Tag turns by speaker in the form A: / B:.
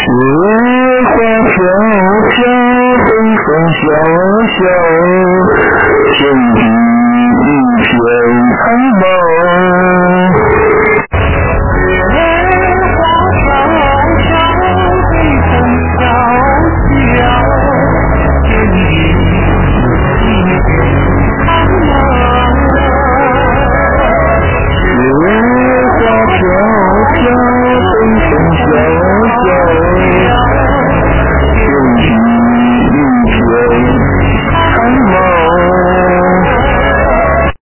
A: 花飘飘，风风萧萧，天地一片苍茫。